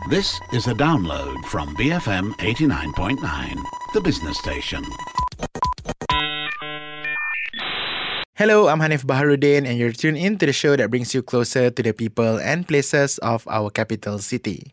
This is a download from BFM 89.9, the business station. Hello, I'm Hanif Baharuddin and you're tuned in to the show that brings you closer to the people and places of our capital city.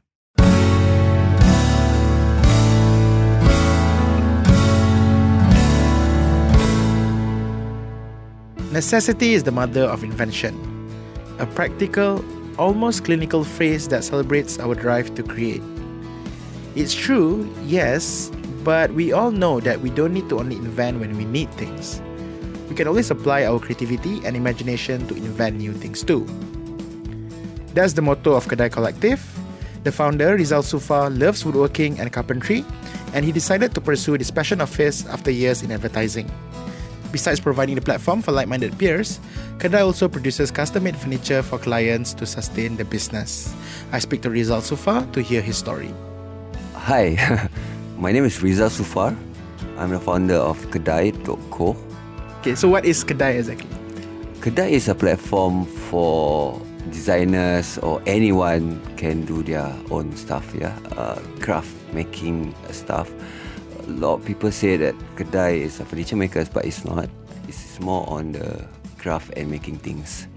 Necessity is the mother of invention. A practical, almost clinical phrase that celebrates our drive to create. It's true, yes, but we all know that we don't need to only invent when we need things. We can always apply our creativity and imagination to invent new things too. That's the motto of Kedai Collective. The founder, Rizal Sufa, loves woodworking and carpentry, and he decided to pursue this passion of his after years in advertising. Besides providing the platform for like-minded peers, Kedai also produces custom-made furniture for clients to sustain the business. I speak to Rizal Sufa to hear his story. Hi, my name is Rizal Sufa. I'm the founder of Kedai.co. Okay, so what is Kedai exactly? Kedai is a platform for designers or anyone can do their own stuff, craft making stuff. A lot of people say that Kedai is a furniture makers, but it's not. It's more on the craft and making things.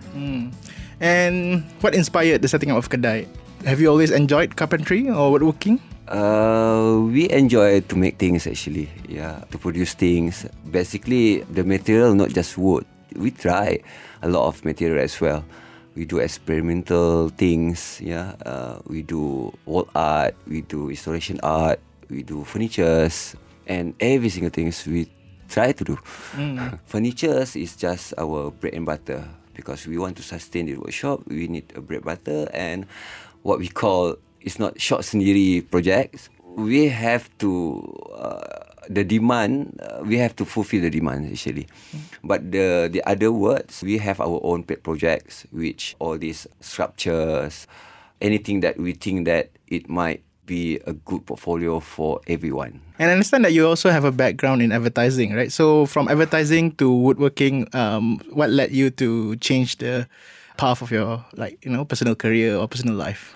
And what inspired the setting up of Kedai? Have you always enjoyed carpentry or woodworking? We enjoy to make things actually, to produce things. Basically, the material, not just wood. We try a lot of material as well. We do experimental things, we do wall art, we do installation art, we do furnitures, and every single thing we try to do. Furnitures is just our bread and butter because we want to sustain the workshop. We need a bread butter and what we call, it's not short sendiri projects. We have to the demand. We have to fulfill the demand actually. But the other words, we have our own pet projects, which all these sculptures, anything that we think that it might be a good portfolio for everyone. And I understand that you also have a background in advertising, right? So from advertising to woodworking, what led you to change the path of your personal career or personal life?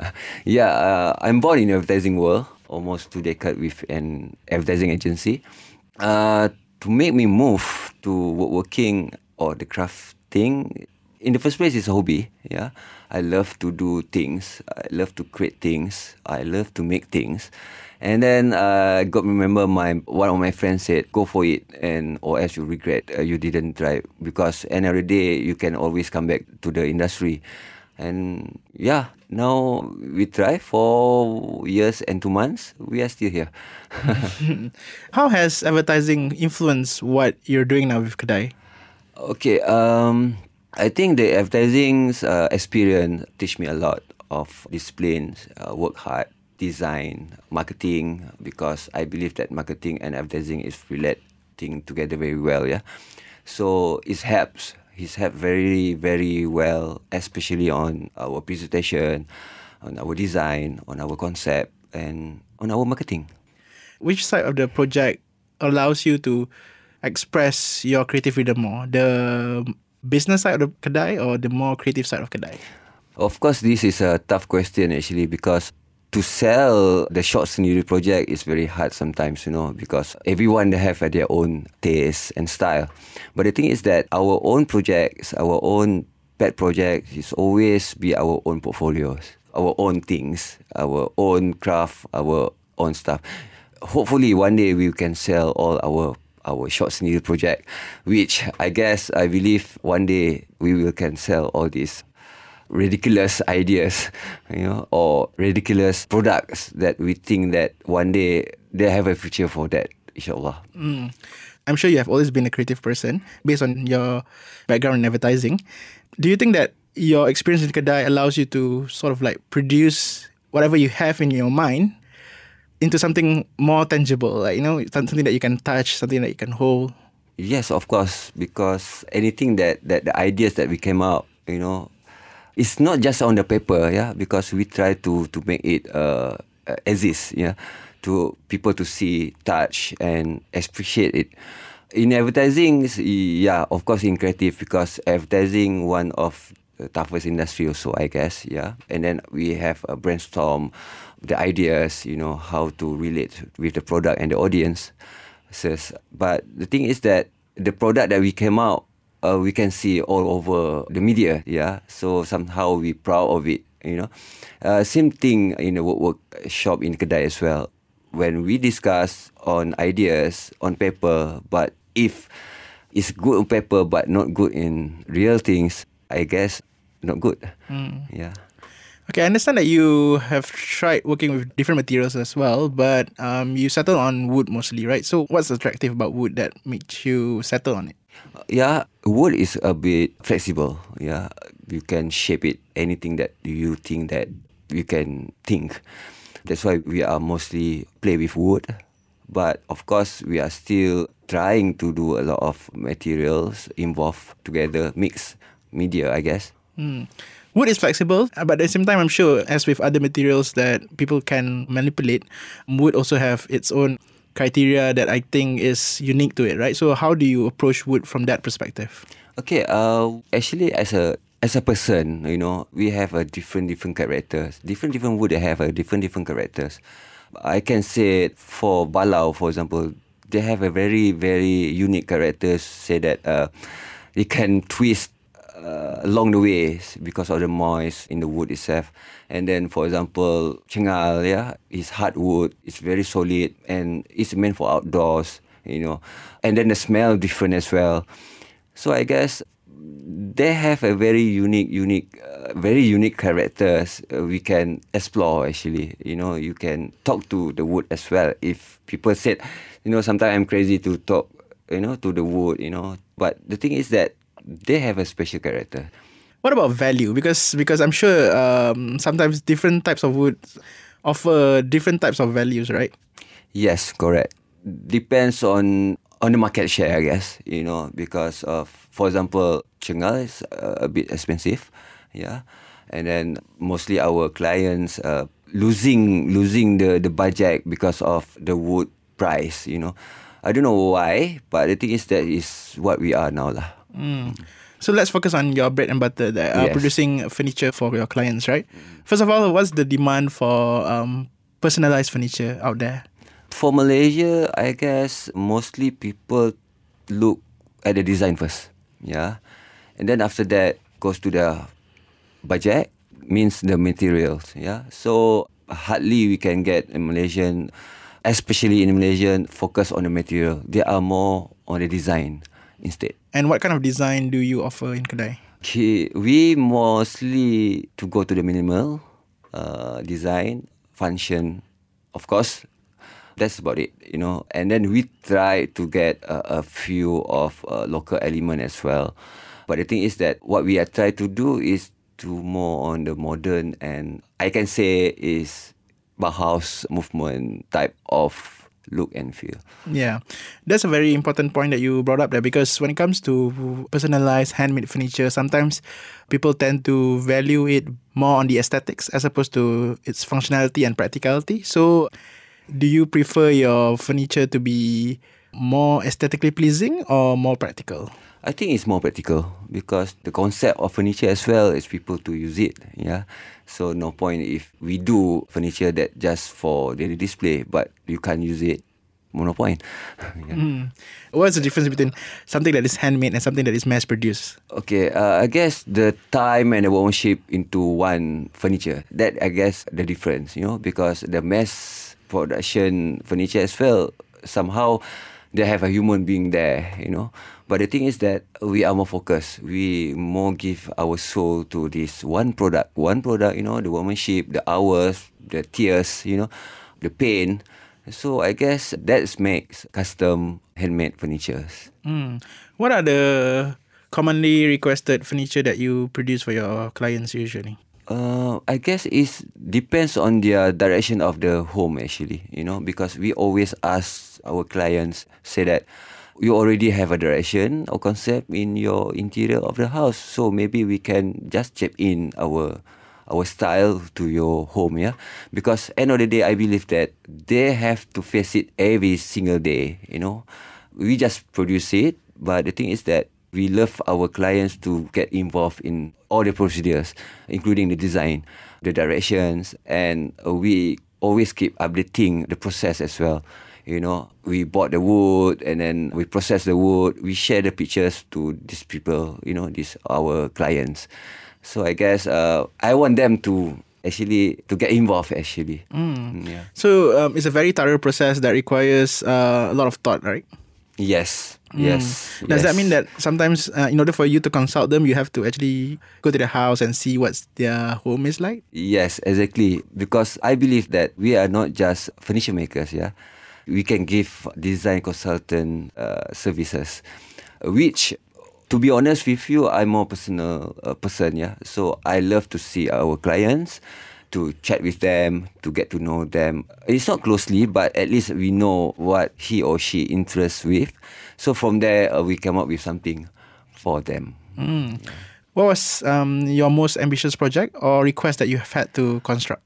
I'm born in the advertising world, almost 2 decades with an advertising agency. To make me move to woodworking or the craft thing, in the first place, it's a hobby. I love to do things. I love to create things. I love to make things. And then I got remember one of my friends said, go for it, or else you regret you didn't try, because end of the day you can always come back to the industry. And now we try for years and 2 months. We are still here. How has advertising influenced what you're doing now with Kedai? Okay, I think the advertising experience teach me a lot of disciplines, work hard, design, marketing, because I believe that marketing and advertising is relating together very well. So it helps. It's helped very, very well, especially on our presentation, on our design, on our concept, and on our marketing. Which side of the project allows you to express your creative freedom more? The business side of the Kedai or the more creative side of Kedai? Of course, this is a tough question actually, because to sell the short scenery project is very hard sometimes, because everyone they have their own taste and style. But the thing is that our own projects, our own pet projects is always be our own portfolios, our own things, our own craft, our own stuff. Hopefully one day we can sell all our short scenery project, which I believe one day we can sell all these ridiculous ideas, or ridiculous products that we think that one day they have a future for that, inshallah. I'm sure you have always been a creative person based on your background in advertising. Do you think that your experience in Kedai allows you to sort of produce whatever you have in your mind into something more tangible, something that you can touch, something that you can hold? Yes, of course, because anything that the ideas that we came out, it's not just on the paper, because we try to make it exist, to people to see, touch, and appreciate it. In advertising, of course, in creative, because advertising, one of the toughest industry also, I guess. Yeah, and then we have a brainstorm the ideas, how to relate with the product and the audience. But the thing is that the product that we came out, we can see all over the media. Yeah, so somehow we proud of it. Same thing in the workshop in Kedai as well. When we discuss on ideas on paper, but if it's good on paper but not good in real things, I guess not good. Yeah. Okay, I understand that you have tried working with different materials as well, but you settle on wood mostly, right? So what's attractive about wood that makes you settle on it? Yeah, wood is a bit flexible. Yeah, you can shape it anything that you think that you can think. That's why we are mostly play with wood. But of course, we are still trying to do a lot of materials involved together, mix media, I guess. Wood is flexible, but at the same time, I'm sure, as with other materials that people can manipulate, wood also have its own criteria that I think is unique to it, right? So how do you approach wood from that perspective? Okay, actually, as a person, we have a different characters. Different wood have a different characters. I can say for Balau, for example, they have a very, very unique characters. Say that they can twist along the way because of the moist in the wood itself. And then, for example, Chengal, is hardwood. It's very solid and it's meant for outdoors. And then the smell different as well. So I guess they have a very unique characters we can explore actually. You can talk to the wood as well. If people said, sometimes I'm crazy to talk, to the wood, But the thing is that they have a special character. What about value? Because I'm sure sometimes different types of wood offer different types of values, right? Yes, correct. Depends on the market share, I guess. Because of, for example, Chengal is a bit expensive, and then mostly our clients losing the budget because of the wood price. I don't know why, but the thing is that is what we are now, lah. So let's focus on your bread and butter, Yes. producing furniture for your clients, right? First of all, what's the demand for personalized furniture out there? For Malaysia, I guess mostly people look at the design first, and then after that goes to the budget, means the materials, So hardly we can get a Malaysian, especially in Malaysian, focus on the material. They are more on the design instead. And what kind of design do you offer in Kedai? We mostly to go to the minimal design, function, of course. That's about it, And then we try to get a few of local element as well. But the thing is that what we are trying to do is to more on the modern and I can say is Bauhaus movement type of look and feel. Yeah, that's a very important point that you brought up there, because when it comes to personalized handmade furniture, sometimes people tend to value it more on the aesthetics as opposed to its functionality and practicality. So do you prefer your furniture to be more aesthetically pleasing or more practical? I think it's more practical because the concept of furniture as well is people to use it. So no point if we do furniture that just for daily display, but you can't use it. No point. What's the difference between something that is handmade and something that is mass produced? Okay, I guess the time and the workmanship into one furniture. That I guess the difference, because the mass production furniture as well, somehow they have a human being there, But the thing is that we are more focused. We more give our soul to this one product. The workmanship, the hours, the tears, the pain. So I guess that makes custom handmade furnitures. What are the commonly requested furniture that you produce for your clients usually? I guess it depends on their direction of the home actually, because we always ask our clients, say that you already have a direction or concept in your interior of the house, so maybe we can just chip in our style to your home, because end of the day, I believe that they have to face it every single day, We just produce it, but the thing is that We love our clients to get involved in all the procedures, including the design, the directions, and we always keep updating the process as well. You know, we bought the wood and then we process the wood. We share the pictures to these people, you know, these our clients. So I guess I want them to actually to get involved actually. Yeah. So it's a very thorough process that requires a lot of thought, right? Yes. Yes. Does that yes. mean that sometimes in order for you to consult them, you have to actually go to their house and see what their home is like? Yes, exactly. Because I believe that we are not just furniture makers, yeah. We can give design consultant services, which, to be honest with you, I'm more personal person, yeah. So I love to see our clients, to chat with them, to get to know them. It's not closely, but at least we know what he or she interests with. So from there, we come up with something for them. What was your most ambitious project or request that you have had to construct?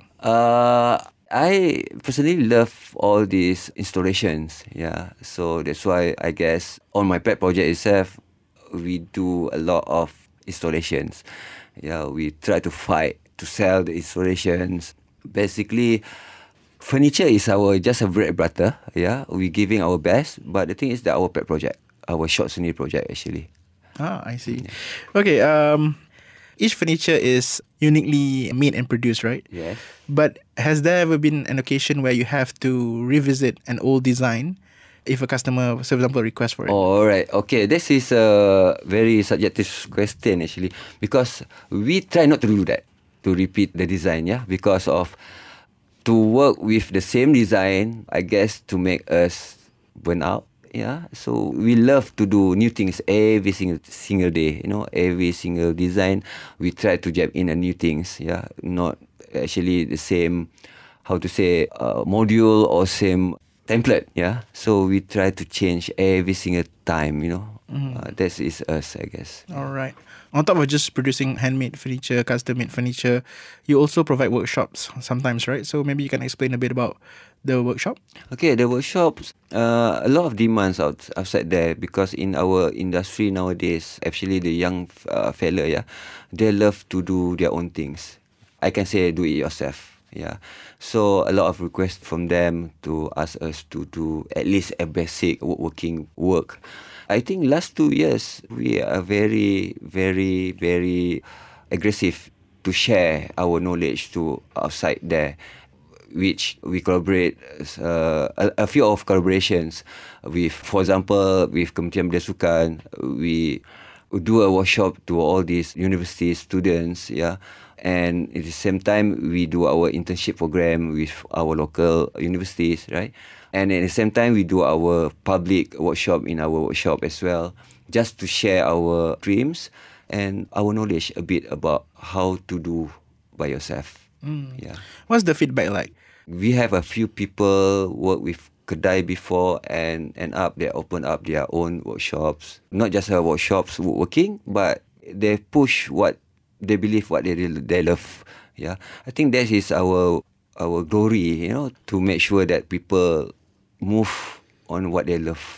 I personally love all these installations, yeah. So that's why I guess on my pet project itself, we do a lot of installations. Yeah, we try to fight to sell the installations. Basically, furniture is just a bread and butter. Yeah, we giving our best, but the thing is that our pet project, our short scenery project actually. I see. Okay, each furniture is uniquely made and produced, right? Yes. But has there ever been an occasion where you have to revisit an old design if a customer, for example, requests for it? All right. Okay, this is a very subjective question actually, because we try not to do that, to repeat the design, yeah, because of to work with the same design, I guess, to make us burn out. Yeah, so we love to do new things every single day. You know, every single design we try to jab in a new things. Yeah, not actually the same, how to say, module or same template. Yeah, so we try to change every single time. You know, that is us, I guess. All right. On top of just producing handmade furniture, custom-made furniture, you also provide workshops sometimes, right? So maybe you can explain a bit about the workshop? Okay, the workshops, a lot of demands outside there, because in our industry nowadays, actually the young fella, yeah, they love to do their own things. I can say do it yourself. Yeah, so a lot of requests from them to ask us to do at least a basic woodworking work. I think last 2 years we are very, very, very aggressive to share our knowledge to outside there, which we collaborate a few of collaborations with, for example, with Kementerian Pendidikan. We do a workshop to all these university students, yeah. And at the same time, we do our internship program with our local universities, right? And at the same time, we do our public workshop in our workshop as well, just to share our dreams and our knowledge a bit about how to do by yourself. Yeah. What's the feedback like? We have a few people work with Kedai before and they open up their own workshops. Not just workshops woodworking, but they push what they believe, what they love. Yeah, I think that is our glory, you know, to make sure that people move on what they love.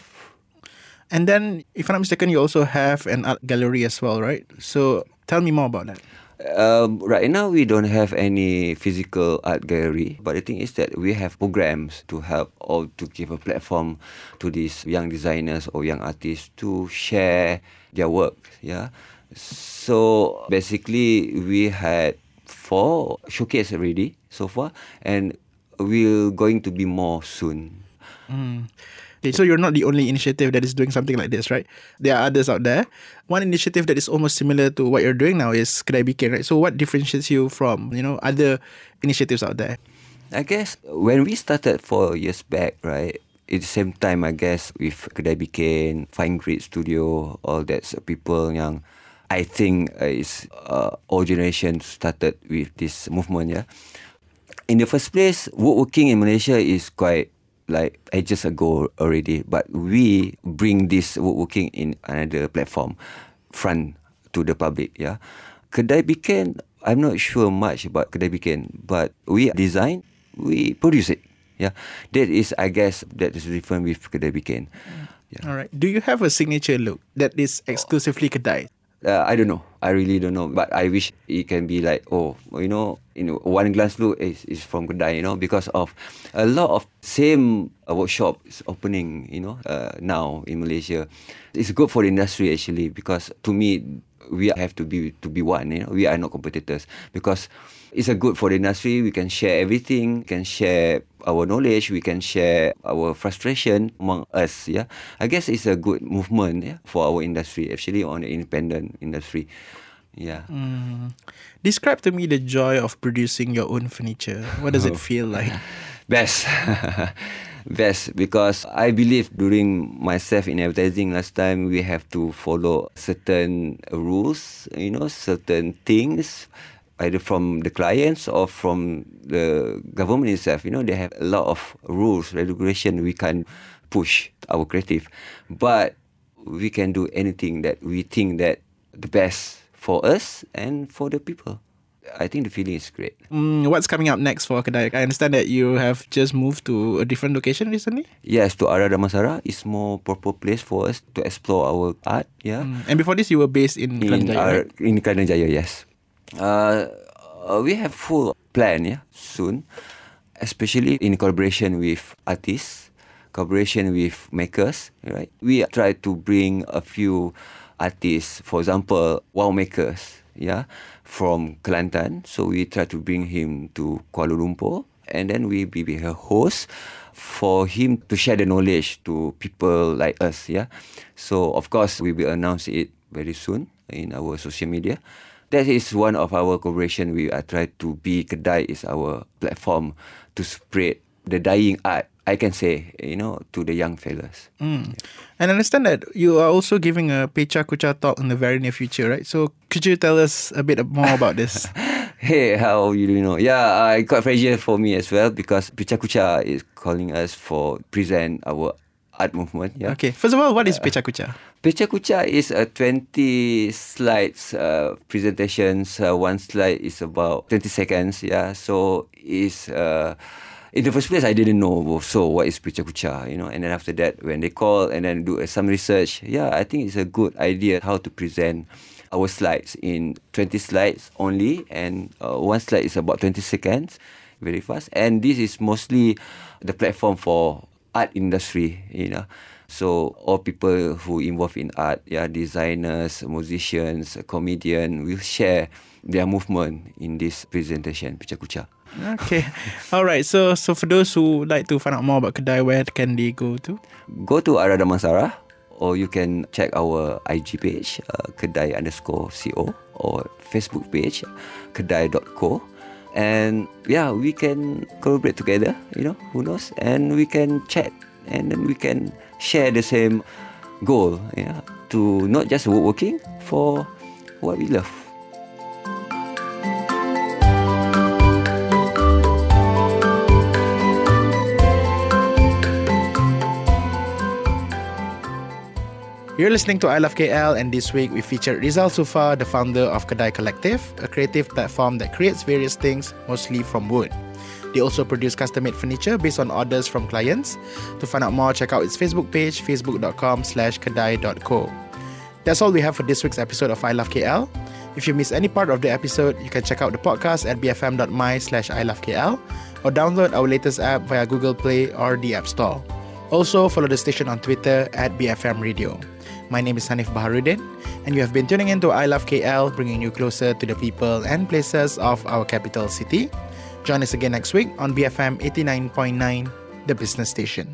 And then, if I'm not mistaken, you also have an art gallery as well, right? So tell me more about that. Right now, we don't have any physical art gallery, but the thing is that we have programs to help or to give a platform to these young designers or young artists to share their work. Yeah, so basically we had 4 showcase already so far, and we're going to be more soon. Okay, so you're not the only initiative that is doing something like this, right? There are others out there. One initiative that is almost similar to what you're doing now is Kedai Bikin, right? So what differentiates you from, other initiatives out there? I guess when we started 4 years back, right, at the same time, I guess, with Kedai Bikin, Fine Grid Studio, all that people yang I think is all generation started with this movement, yeah. In the first place, woodworking in Malaysia is quite like ages ago already, but we bring this woodworking in another platform, front to the public, yeah. Kedai Bikin, I'm not sure much about Kedai Bikin, but we design, we produce it, yeah. That is, I guess, that is different with Kedai Bikin. Yeah. All right. Do you have a signature look that is exclusively Kedai? I don't know. I really don't know. But I wish it can be like, one glance look is from Kedai, because of a lot of same workshop is opening, now in Malaysia. It's good for the industry actually, because to me, we have to be one. We are not competitors, because it's a good for the industry. We can share everything. We can share our knowledge. We can share our frustration among us. Yeah, I guess it's a good movement. Yeah, for our industry, actually on the independent industry. Yeah. Describe to me the joy of producing your own furniture. What does it feel like? Best. Best, because I believe during myself in advertising last time, we have to follow certain rules, certain things, either from the clients or from the government itself. They have a lot of rules, regulation. We can't push our creative, but we can do anything that we think that the best for us and for the people. I think the feeling is great. What's coming up next for Kedai? I understand that you have just moved to a different location recently? Yes, to Ara Damansara. It's more proper place for us to explore our art. Yeah. And before this, you were based in Kelana Jaya, right? In Kelana Jaya, yes. We have full plan, soon. Especially in collaboration with artists, collaboration with makers, right? We try to bring a few artists, for example, wow makers, from Kelantan. So we try to bring him to Kuala Lumpur, and then we be a host for him to share the knowledge to people like us. So of course we will announce it very soon in our social media. That is one of our collaboration. We are trying to be Kedai is our platform to spread the dying art, I can say, to the young fellas. And I understand that you are also giving a Pecha Kucha talk in the very near future, right? So could you tell us a bit more about this? Hey, how you know? Yeah, it's quite fragile for me as well, because Pecha Kucha is calling us for present our art movement. Yeah. Okay. First of all, what is Pecha Kucha? Pecha Kucha is a 20 slides presentations. One slide is about 20 seconds. Yeah. So it's in the first place, I didn't know. So what is Pecha Kucha? And then after that, when they call and then do some research, I think it's a good idea how to present our slides in 20 slides only, and one slide is about 20 seconds, very fast. And this is mostly the platform for art industry, So all people who involved in art, designers, musicians, comedians, will share their movement in this presentation, Pecha Kucha. Okay. All right. So for those who like to find out more about Kedai, where can they go to? Go to Ara Damansara, or you can check our IG page, Kedai_CO, or Facebook page, Kedai.co. And we can collaborate together, who knows? And we can chat, and then we can share the same goal, to not just working for what we love. You're listening to I Love KL, and this week we featured Rizal Sufa, the founder of Kedai Collective, a creative platform that creates various things, mostly from wood. They also produce custom-made furniture based on orders from clients. To find out more, check out its Facebook page, facebook.com/kedai.co. That's all we have for this week's episode of I Love KL. If you miss any part of the episode, you can check out the podcast at bfm.my/ilovekl, or download our latest app via Google Play or the App Store. Also, follow the station on Twitter at BFM Radio. My name is Hanif Baharuddin, and you have been tuning in to I Love KL, bringing you closer to the people and places of our capital city. Join us again next week on BFM 89.9, the business station.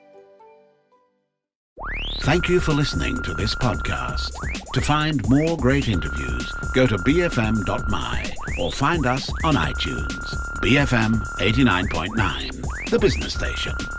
Thank you for listening to this podcast. To find more great interviews, go to bfm.my or find us on iTunes. BFM 89.9, the business station.